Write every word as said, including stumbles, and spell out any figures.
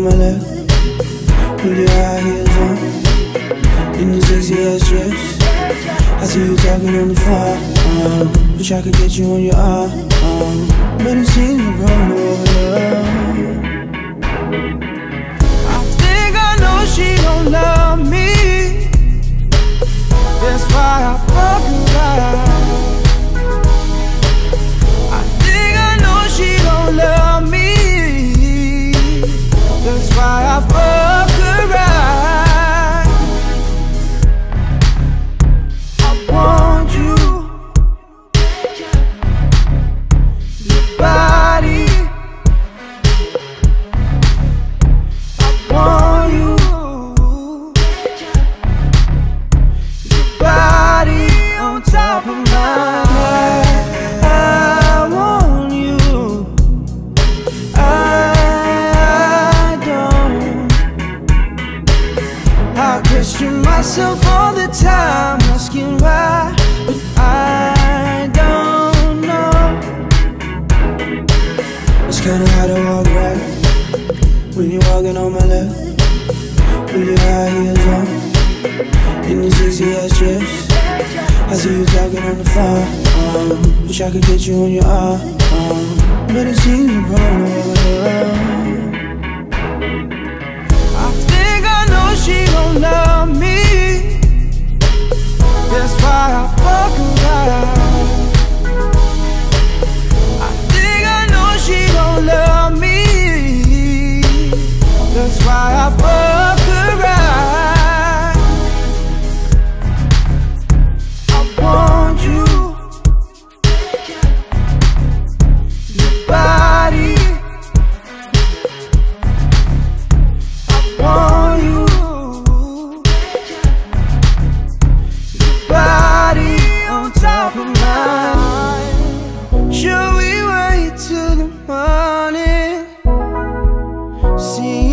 my lap, with your high heels on, in your sexy ass dress. I see you talking on the phone, um, wish I could get you on your arm, um, but it seems you're wrong over. I think I know she don't love me, that's why I fuck around. I think I know she don't love me, that's why I fuck around. I want you, your body. I want you, your body on top of mine. I want you. I don't. I question myself all the time, asking why, but I don't know. It's kinda hard to walk right when you're walking on my left, with your high heels on, in your sexy ass dress. I see you talking on the phone, um, wish I could get you on your arm, um, but it seems you're wrong over. I think I know she don't love me, that's why I fuck around. I think I know she don't love me, that's why I fuck around. I want you, your body. I want you, your body on top of mine. Should we wait till the morning? See